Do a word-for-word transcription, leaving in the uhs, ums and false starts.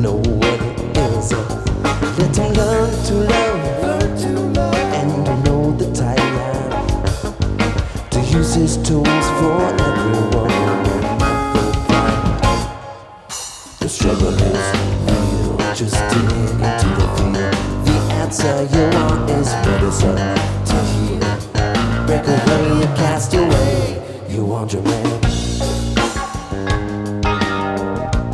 know what it is. Let's learn to love and to know the time to use his tools for everyone. The struggle is real, just dig into the field. The answer you want is medicine to heal. Break away, you cast away, you want your man.